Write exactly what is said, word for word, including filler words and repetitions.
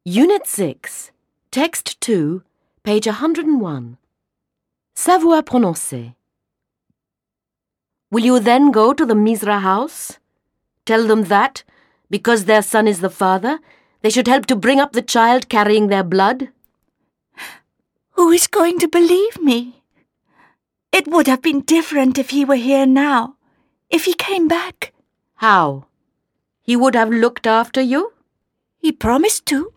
Unit six, Text two, page one hundred one. Savoir prononcer. Will you then go to the Misra house? Tell them that, because their son is the father, they should help to bring up the child carrying their blood? Who is going to believe me? It would have been different if he were here now, if he came back. How? He would have looked after you? He promised to.